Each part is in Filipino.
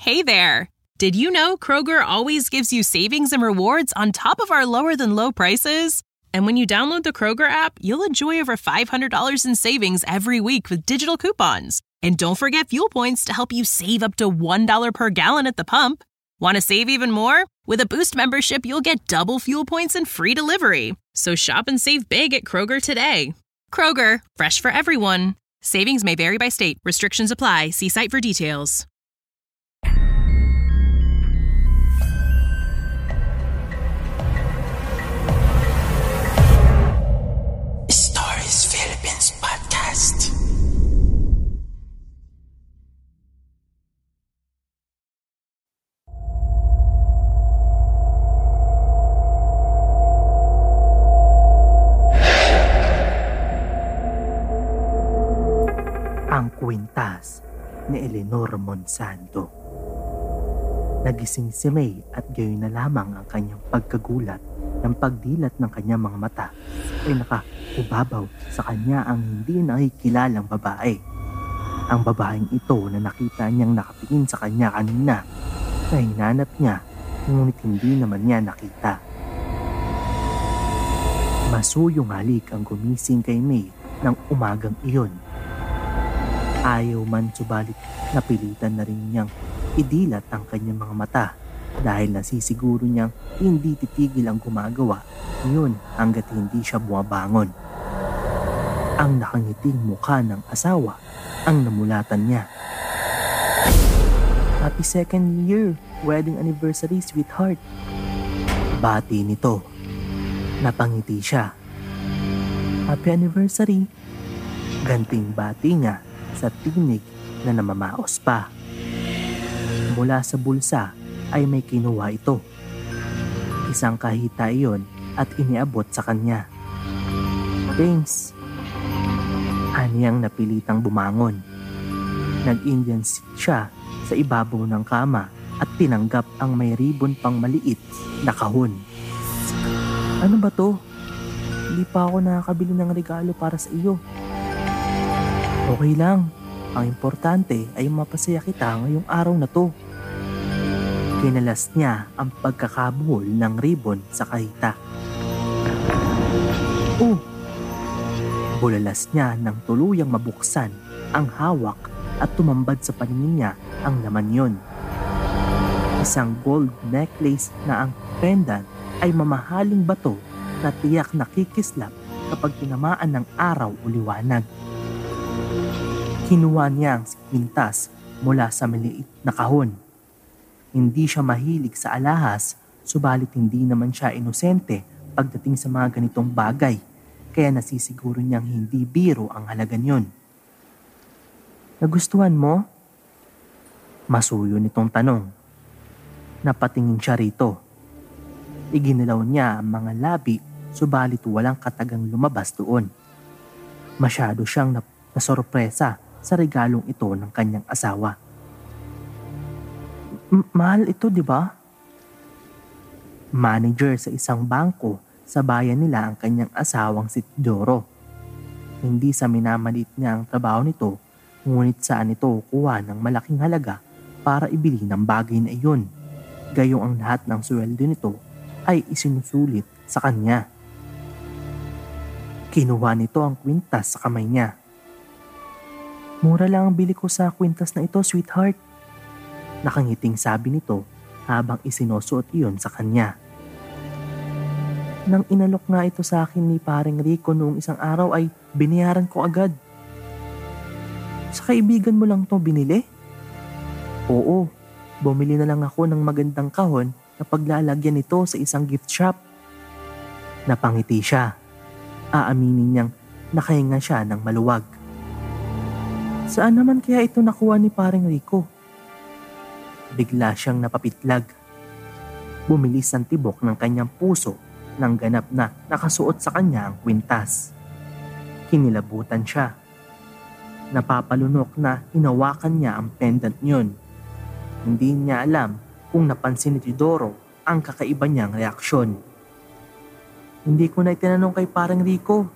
Hey there! Did you know Kroger always gives you savings and rewards on top of our lower-than-low prices? And when you download the Kroger app, you'll enjoy over $500 in savings every week with digital coupons. And don't forget fuel points to help you save up to $1 per gallon at the pump. Want to save even more? With a Boost membership, you'll get double fuel points and free delivery. So shop and save big at Kroger today. Kroger, fresh for everyone. Savings may vary by state. Restrictions apply. See site for details. Stories Philippines Podcast. Ang kwintas ni Eleanor Monsanto. Nagising si May at gayon na lamang ang kanyang pagkagulat ng pagdilat ng kanyang mga mata ay nakaubabaw sa kanya ang hindi nakikilalang babae. Ang babaeng ito na nakita niyang nakatingin sa kanya kanina na hinanap niya ngunit hindi naman niya nakita. Masuyong halik ang gumising kay May ng umagang iyon. Ayaw man subalit napilitan na rin niyang idilat ang kanyang mga mata dahil nasisiguro niyang hindi titigil ang gumagawa yun hanggat hindi siya bumabangon. Ang nakangiting mukha ng asawa ang namulatan niya. Happy second year wedding anniversary, sweetheart. Bati nito. Napangiti siya. Happy anniversary. Ganting bati niya sa tinig na namamaos pa. Mula sa bulsa ay may kinuha ito. Isang kahita iyon at iniabot sa kanya. Thanks. Aniyang napilitang bumangon. Nag-Indian sit siya sa ibabaw ng kama at tinanggap ang may ribbon pang maliit na kahon. Ano ba to? Hindi pa ako nakakabili ng regalo para sa iyo. Okay lang. Ang importante ay mapasaya kita ngayong araw na to. Kinalas niya ang pagkakabuhol ng ribbon sa kahita. Oh! Bulalas niya nang tuluyang mabuksan ang hawak at tumambad sa paningin niya ang laman yon. Isang gold necklace na ang pendant ay mamahaling bato na tiyak nakikislap kapag tinamaan ng araw o liwanag. Kinuha niya ang kwintas mula sa maliit na kahon. Hindi siya mahilig sa alahas, subalit hindi naman siya inosente pagdating sa mga ganitong bagay, kaya nasisiguro niyang hindi biro ang halaga niyon. Nagustuhan mo? Masuyo nitong tanong. Napatingin siya rito. Iginalaw niya ang mga labi, subalit walang katagang lumabas doon. Masyado siyang nasorpresa sa regalong ito ng kanyang asawa. Mahal ito, di ba? Manager sa isang bangko sa bayan nila ang kanyang asawang si Doro. Hindi sa minamalit niya ang trabaho nito, ngunit saan ito kuha ng malaking halaga para ibili ng bagay na iyon. Gayong ang lahat ng sweldo nito ay isinusulit sa kanya. Kinuha nito ang kwintas sa kamay niya. Mura lang ang bili ko sa kwintas na ito, sweetheart. Nakangiting sabi nito habang isinusuot iyon sa kanya. Nang inalok nga ito sa akin ni paring Rico noong isang araw ay binayaran ko agad. Sa kaibigan mo lang to binili? Oo, bumili na lang ako ng magandang kahon na paglalagyan nito sa isang gift shop. Napangiti siya. Aaminin niyang nakahinga siya ng maluwag. Saan naman kaya ito nakuha ni paring Rico? Bigla siyang napapitlag. Bumilis ang tibok ng kanyang puso nang ganap na nakasuot sa kanya ang kwintas. Kinilabutan siya. Napapalunok na hinawakan niya ang pendant niyon. Hindi niya alam kung napansin ni Teodoro ang kakaiba niyang reaksyon. Hindi ko na itinanong kay parang Rico.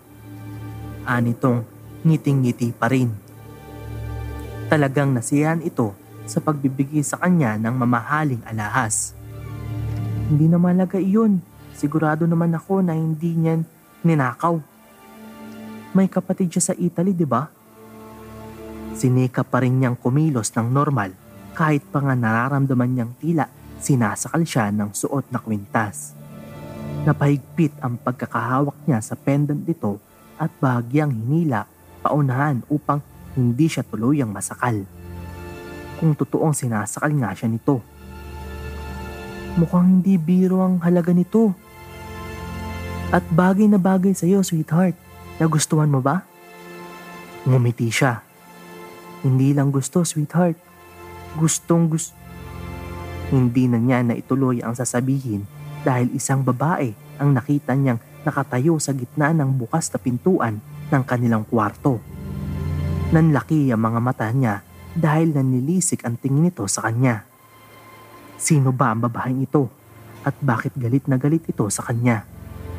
Anitong ngiting-ngiti pa rin. Talagang nasiyahan ito sa pagbibigay sa kanya ng mamahaling alahas. Hindi na malaga iyon. Sigurado naman ako na hindi niyan ninakaw. May kapatid siya sa Italy, di ba? Sinikap pa rin niyang kumilos ng normal kahit pa nga nararamdaman niyang tila sinasakal siya ng suot na kwintas. Napahigpit ang pagkakahawak niya sa pendant nito at bahagyang hinila paunahan upang hindi siya tuluyang masakal. Kung totoong sinasakal nga siya nito. Mukhang hindi biro ang halaga nito. At bagay na bagay sa iyo, sweetheart. Nagustuhan mo ba? Ngumiti siya. Hindi lang gusto, sweetheart. Gustong gusto. Hindi na niya naituloy ang sasabihin dahil isang babae ang nakita niyang nakatayo sa gitna ng bukas na pintuan ng kanilang kwarto. Nanlaki ang mga mata niya dahil nanilisik ang tingin nito sa kanya. Sino ba ang babaeng ito at bakit galit na galit ito sa kanya?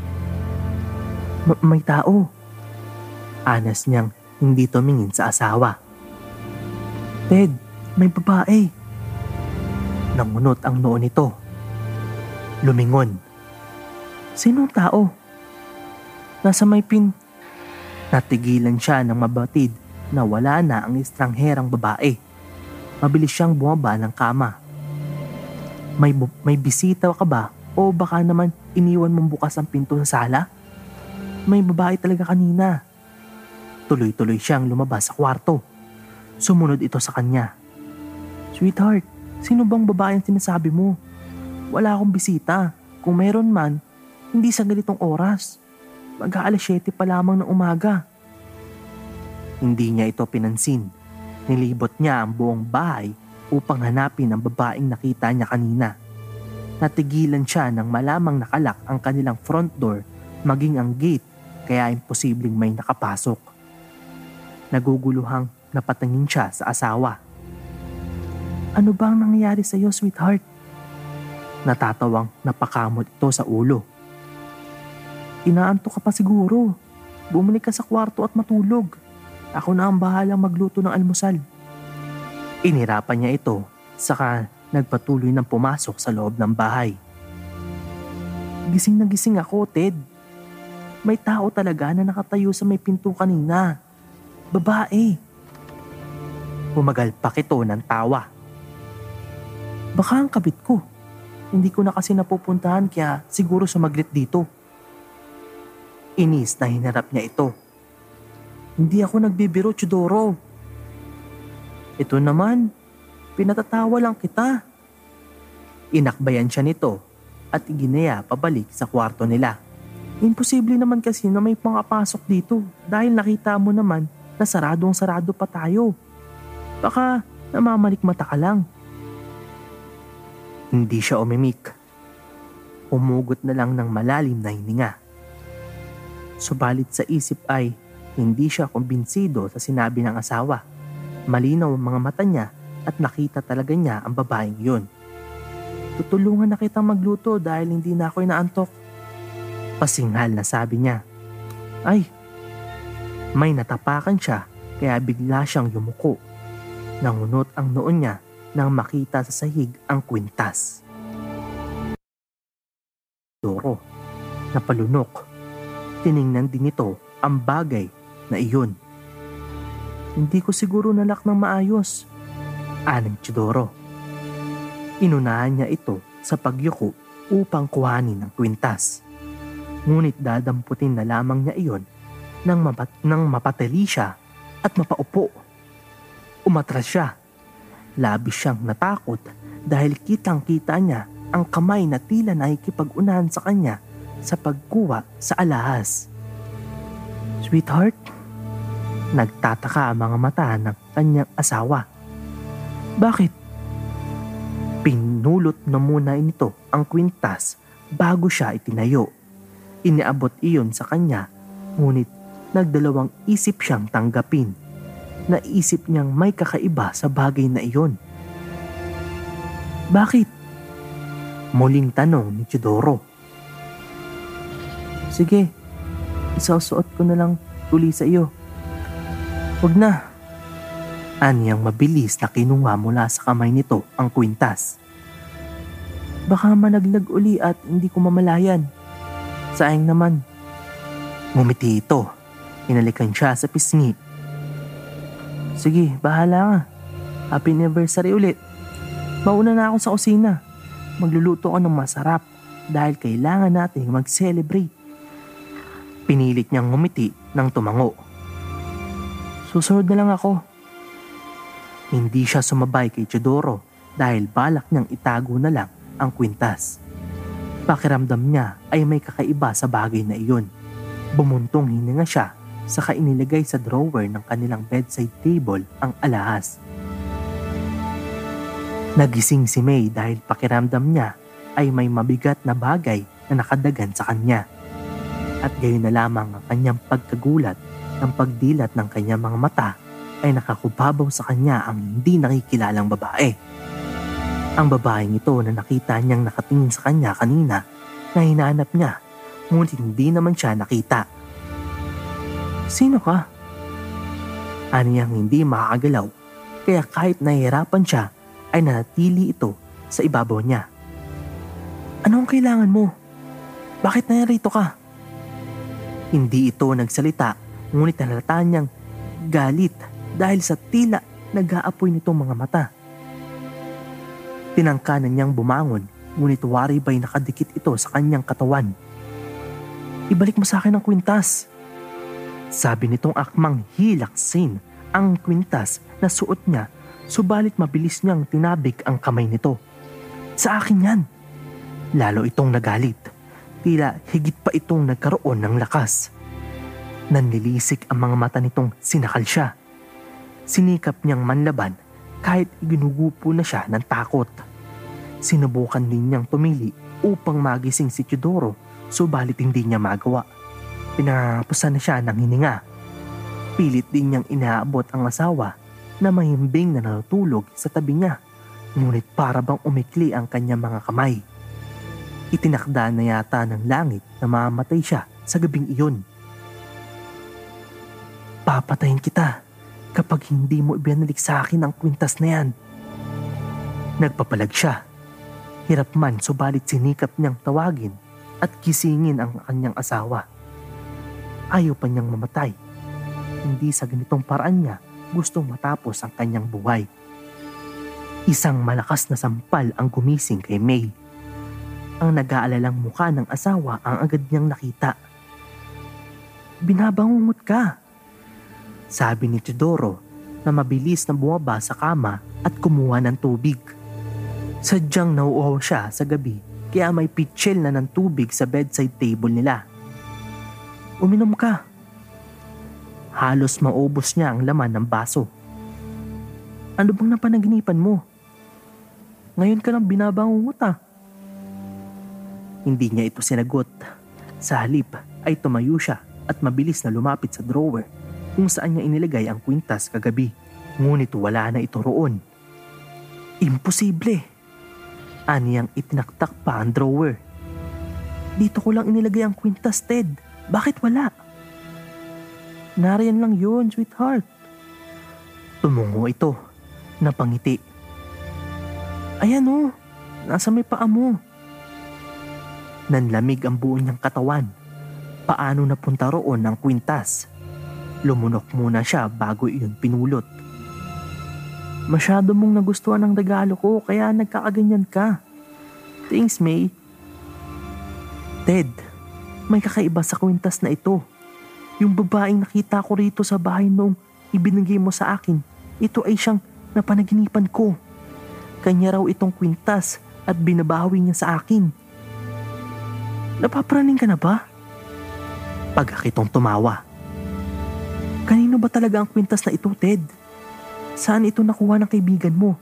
May tao. Anas niyang hindi tumingin sa asawa. Ted, may babae. Nangunot ang noo nito. Lumingon. Sinong tao? Nasa may Natigilan siya ng mabatid na wala na ang estrangherang babae. Mabilis siyang bumaba ng kama. May bisita ka ba o baka naman iniwan mong bukas ang pinto sa sala? May babae talaga kanina. Tuloy-tuloy siyang lumabas sa kwarto. Sumunod ito sa kanya. Sweetheart, sino bang babae ang sinasabi mo? Wala akong bisita. Kung meron man, hindi sa ganitong oras. Mag-aalas 7 pa lamang ng umaga. Hindi niya ito pinansin. Nilibot niya ang buong bahay upang hanapin ang babaeng nakita niya kanina. Natigilan siya nang malamang nakalak ang kanilang front door maging ang gate kaya imposibleng may nakapasok. Naguguluhang napatingin siya sa asawa. Ano bang nangyayari sa iyo, sweetheart? Natatawang napakamot ito sa ulo. Inaantok ka pa siguro. Bumalik ka sa kwarto at matulog. Ako na ang bahalang magluto ng almusal. Inirapan niya ito, saka nagpatuloy ng pumasok sa loob ng bahay. Gising na gising ako, Ted. May tao talaga na nakatayo sa may pinto kanina. Babae. Pumagalpak ito ng tawa. Baka ang kabit ko. Hindi ko na kasi napupuntahan kaya siguro sumaglit dito. Inis na hinarap niya ito. Hindi ako nagbibiro, Chidoro. Ito naman, pinatatawa lang kita. Inakbayan siya nito at iginaya pabalik sa kwarto nila. Imposible naman kasi na may pangapasok dito dahil nakita mo naman na saradong-sarado pa tayo. Baka namamalikmata ka lang. Hindi siya umimik. Umugot na lang ng malalim na hininga. Subalit sa isip ay hindi siya kumbinsido sa sinabi ng asawa. Malinaw ang mga mata niya at nakita talaga niya ang babaeng yun. Tutulungan na kitang magluto dahil hindi na ako inaantok. Pasinghal na sabi niya. Ay, may natapakan siya kaya bigla siyang yumuko. Nangunot ang noon niya nang makita sa sahig ang kwintas. Doro, napalunok. Tiningnan din ito ang bagay na iyon. Hindi ko siguro nalak ng maayos. Aning Chidoro. Inunahan niya ito sa pagyuko upang kuhanin ang kwintas. Ngunit dadamputin na lamang niya iyon nang mapatali siya at mapaupo. Umatras siya. Labis siyang natakot dahil kitang-kita niya ang kamay na tila nakikipag-unahan sa kanya sa pagkuha sa alahas. Sweetheart, nagtataka ang mga mata ng kanyang asawa. Bakit? Pinulot na muna nito ang kwintas bago siya itinayo. Iniabot iyon sa kanya, ngunit nagdalawang isip siyang tanggapin. Naisip niyang may kakaiba sa bagay na iyon. Bakit? Muling tanong ni Chidoro. Sige, isusuot ko na lang tuli sa iyo. Huwag na. Anyang mabilis na kinuha mula sa kamay nito ang kwintas. Baka malaglag uli at hindi ko mamalayan. Sayang naman. Ngumiti ito. Inalikan siya sa pisngi. Sige, bahala ka. Happy anniversary ulit. Mauna na ako sa kusina. Magluluto ako ng masarap dahil kailangan natin mag-celebrate. Pinilit niyang ngumiti ng tumango. Susunod na lang ako. Hindi siya sumabay kay Teodoro dahil balak niyang itago na lang ang kwintas. Pakiramdam niya ay may kakaiba sa bagay na iyon. Bumuntong hininga siya saka inilagay sa drawer ng kanilang bedside table ang alahas. Nagising si May dahil pakiramdam niya ay may mabigat na bagay na nakadagan sa kanya. At gayon na lamang ang kanyang pagkagulat ng pagdilat ng kanyang mga mata ay nakakubabaw sa kanya ang hindi nakikilalang babae. Ang babaeng ito na nakita niyang nakatingin sa kanya kanina na hinahanap niya, ngunit hindi naman siya nakita. Sino ka? Aniyang hindi makakagalaw, kaya kahit nahihirapan siya ay nanatili ito sa ibabaw niya. Ano ang kailangan mo? Bakit narito ka? Hindi ito nagsalita, ngunit halata niyang galit dahil sa tila nag-aapoy nitong mga mata. Tinangkanan niyang bumangon, ngunit waribay nakadikit ito sa kanyang katawan. Ibalik mo sa akin ang kwintas. Sabi nitong akmang hilaksin ang kwintas na suot niya, subalit mabilis niyang tinabik ang kamay nito. Sa akin yan. Lalo itong nagalit. Tila higit pa itong nagkaroon ng lakas. Nanlilisik ang mga mata nitong sinakal siya. Sinikap niyang manlaban kahit iginugupo na siya ng takot. Sinubukan din niyang tumili upang magising si Teodoro, subalit hindi niya magawa. Pinapusan na siya ng hininga. Pilit din niyang inaabot ang asawa na mahimbing na natutulog sa tabi niya, ngunit para bang umikli ang kanyang mga kamay. Itinakda na yata ng langit na mamatay siya sa gabing iyon. Papatayin kita kapag hindi mo ibinalik sa akin ang kwintas na yan. Nagpapalag siya. Hirap man subalit sinikap niyang tawagin at gisingin ang kanyang asawa. Ayaw pa niyang mamatay. Hindi sa ganitong paraan niya gustong matapos ang kanyang buhay. Isang malakas na sampal ang gumising kay May. Ang nag-aalalang mukha ng asawa ang agad niyang nakita. Binabangungot ka, sabi ni Teodoro na mabilis na bumaba sa kama at kumuha ng tubig. Sadyang nauuhaw siya sa gabi kaya may pitsil na ng tubig sa bedside table nila. Uminom ka. Halos maubos niya ang laman ng baso. Ano bang napanaginipan mo? Ngayon ka lang binabangungot ah. Hindi niya ito sinagot. Sa halip ay tumayo siya at mabilis na lumapit sa drawer kung saan niya inilagay ang kwintas kagabi. Ngunit wala na ito roon. Imposible. Aniyang itinaktak pa ang drawer. Dito ko lang inilagay ang kwintas, Ted. Bakit wala? Nariyan lang yun, sweetheart. Tumungo ito. Napangiti. Ayan o, nasa may paa mo. Nanlamig ang buo niyang katawan. Paano napunta roon ang kwintas? Lumunok muna siya bago iyon pinulot. Masyado mong nagustuhan ang regalo ko kaya nagkakaganyan ka. Thanks, May. Ted, may kakaiba sa kwintas na ito. Yung babaeng nakita ko rito sa bahay noong ibinigay mo sa akin, ito ay siyang napanaginipan ko. Kanya raw itong kwintas at binabawi niya sa akin. Napapraning ka na ba? Pagkakitong tumawa. Kanino ba talaga ang kwintas na ito, Ted? Saan ito nakuha ng kaibigan mo?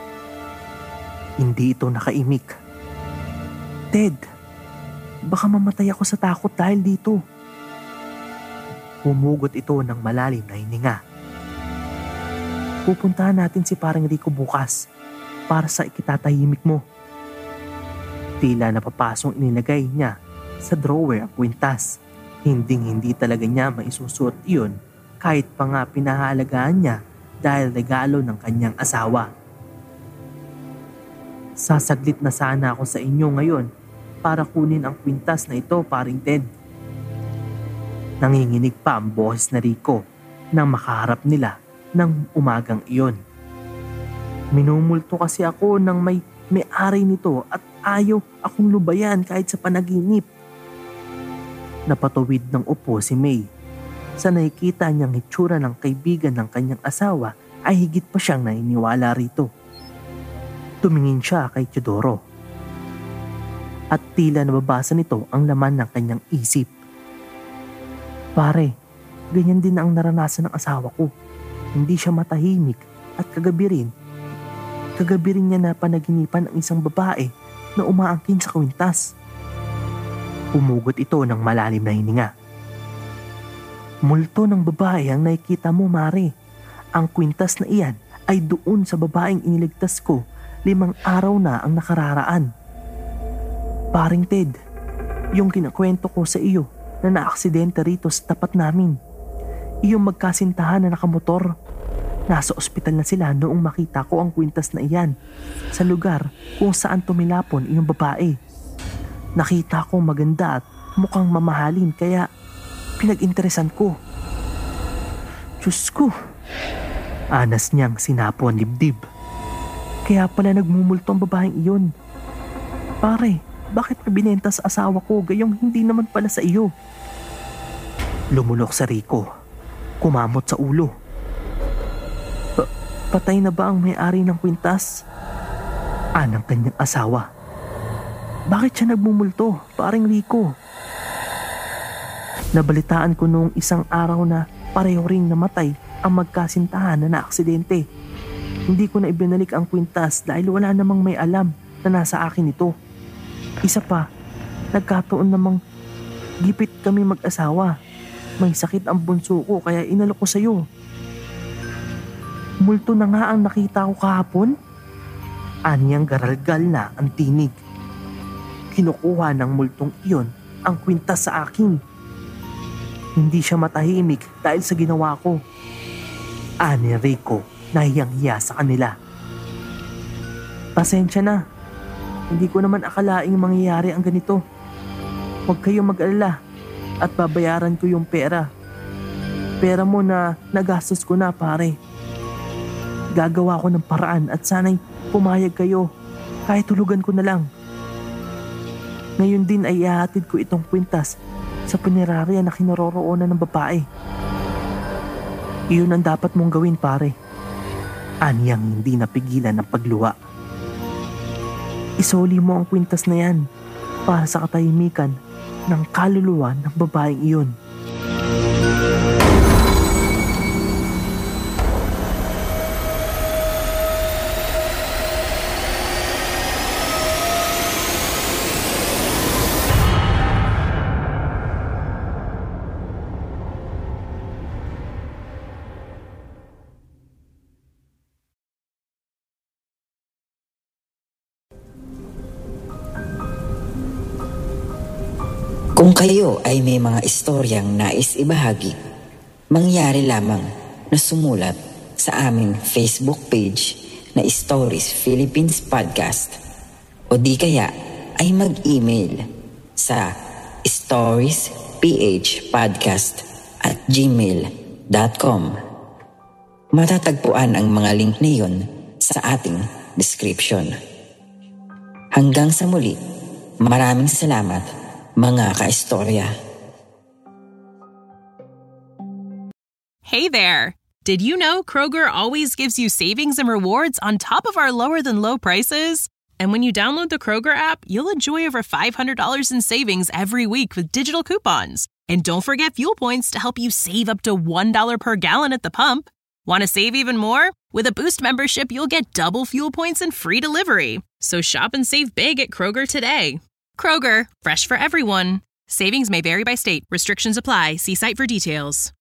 Hindi ito nakaimik. Ted, baka mamatay ako sa takot dahil dito. Humugot ito ng malalim na hininga. Pupuntahan natin si Parang Rico bukas para sa ikitatahimik mo. Tila napapasong inilagay niya sa drawer ang kwintas. Hindi talaga niya maisusuot iyon kahit pa nga pinahalagaan niya dahil regalo ng kanyang asawa. Sasaglit na sana ako sa inyo ngayon para kunin ang kwintas na ito, paring Ted. Nanginginig pa ang boses na Rico nang makaharap nila ng umagang iyon. Minumulto kasi ako ng may-ari nito at ayaw akong lubayan kahit sa panaginip. Napatuwid ng upo si May. Sa nakikita niyang hitsura ng kaibigan ng kanyang asawa ay higit pa siyang naniniwala rito. Tumingin siya kay Teodoro. At tila nababasa nito ang laman ng kanyang isip. Pare, ganyan din ang naranasan ng asawa ko. Hindi siya matahimik at kagabi rin niya na panaginipan ang isang babae na umaangkin sa kwintas. Umugot ito ng malalim na hininga. Multo ng babae ang nakikita mo, Mare. Ang kwintas na iyan ay doon sa babaeng iniligtas ko 5 araw na ang nakararaan. Paring Ted, yung kinakwento ko sa iyo na naaksidente rito sa tapat namin. Iyong magkasintahan na nakamotor. Nasa ospital na sila noong makita ko ang kwintas na iyan sa lugar kung saan tumilapon iyong babae. Nakita ko maganda at mukhang mamahalin kaya pinag-interesan ko. Diyos ko, anas niyang sinapon dibdib. Kaya pala nagmumulto ang babaeng iyon. Pare, bakit mo binenta sa asawa ko gayong hindi naman pala sa iyo? Lumulok sa Rico. Kumamot sa ulo. Patay na ba ang may-ari ng kwintas? Anang kanyang asawa. Bakit siya nagmumulto, paring Rico? Nabalitaan ko noong isang araw na pareho ring namatay ang magkasintahan na naaksidente. Hindi ko na ibinalik ang kwintas dahil wala namang may alam na nasa akin ito. Isa pa, nagkataon namang gipit kami mag-asawa. May sakit ang bunso ko kaya inalok ko sa iyo. Multo na nga ang nakita ko kahapon. Anyang garalgal na ang tinig. Kinukuha ng multong iyon ang kwintas sa akin. Hindi siya matahimik dahil sa ginawa ko. Ani Rico, nahiyang-hiya sa kanila. Pasensya na. Hindi ko naman akalaing mangyayari ang ganito. Huwag kayong mag-alala at babayaran ko yung pera. Pera mo na nagastos ko na, pare. Gagawa ko ng paraan at sana'y pumayag kayo kahit tulugan ko na lang. Ngayon din ay ihahatid ko itong kwintas sa punerarya na kinaroroonan ng babae. Iyon ang dapat mong gawin, pare. Anyang hindi napigilan ng pagluha. Isoli mo ang kwintas na yan para sa katahimikan ng kaluluwa ng babaeng iyon. Kung kayo ay may mga istoryang nais ibahagi, mangyari lamang na sumulat sa aming Facebook page na Stories Philippines Podcast o di kaya ay mag-email sa storiesphpodcast@gmail.com. Matatagpuan ang mga link na iyon sa ating description. Hanggang sa muli, maraming salamat mga kaistorya. Hey there! Did you know Kroger always gives you savings and rewards on top of our lower-than-low prices? And when you download the Kroger app, you'll enjoy over $500 in savings every week with digital coupons. And don't forget fuel points to help you save up to $1 per gallon at the pump. Want to save even more? With a Boost membership, you'll get double fuel points and free delivery. So shop and save big at Kroger today. Kroger, fresh for everyone. Savings may vary by state. Restrictions apply. See site for details.